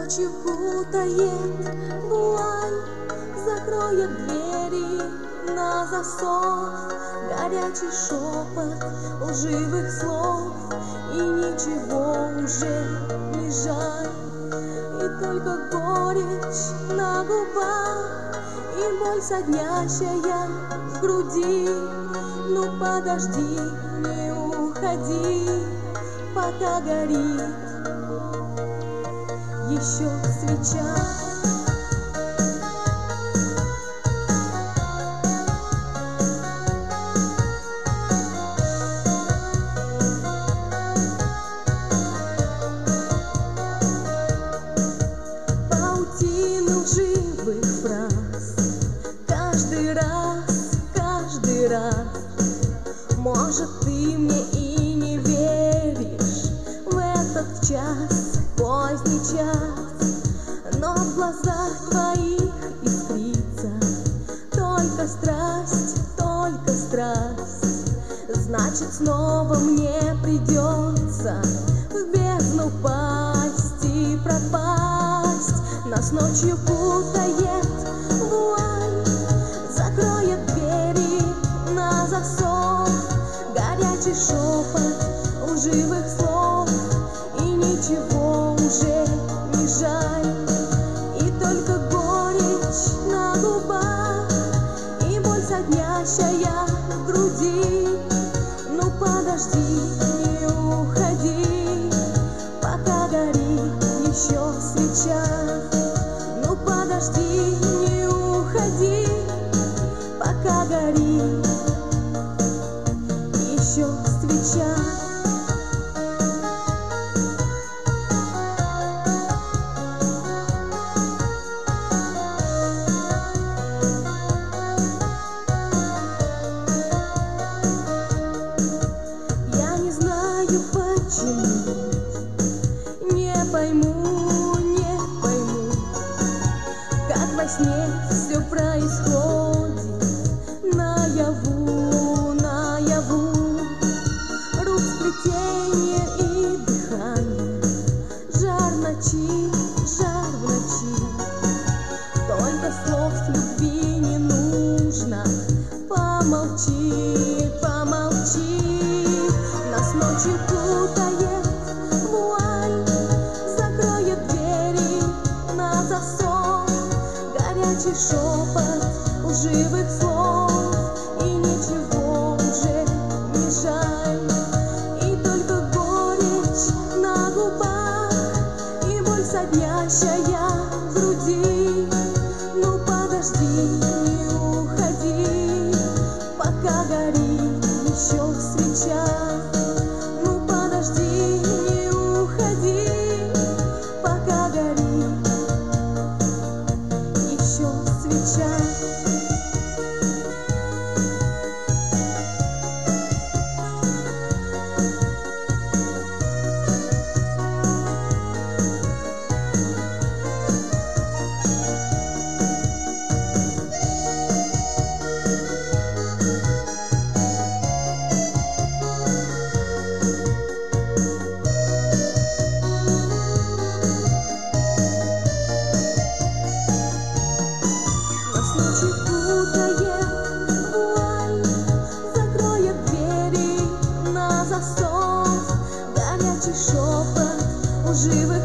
ночью кутает вуаль, закроет двери на засов, горячий шепот лживых слов, и ничего уже не жаль, и только горечь на губах, и боль соднящая в груди. Ну подожди, не уходи, пока горит еще свеча. Паутины лживых фраз, каждый раз. Может, ты мне и не веришь в этот час, поздний час, но в глазах твоих искрится только страсть, только страсть. Значит, снова мне придется в бездну пасть и пропасть. Нас ночью путает вуаль, закроет двери на засов, горячий шепот лживых слов, и ничего уже не жаль, и только горечь на губах, и боль соднящая в груди. Ну подожди, не уходи, пока горит еще свеча. Ну подожди, не уходи, пока горит еще свеча. Я не знаю почему, не пойму, как во сне все происходит наяву, рук сплетение и дыхание, жар в ночи, только слов любви не нужно. Помолчи, нас ночью путает вуаль, закроет двери на засов, горячий шепот лживых слов, и ничего уже не жаль, и только горечь на губах, и боль соднящая в груди. Ну подожди, не уходи, пока горит еще свеча. Ну подожди, не уходи, пока горит еще свеча. Нас ночью путает вуаль, закроет двери на засов, горячий шепот лживых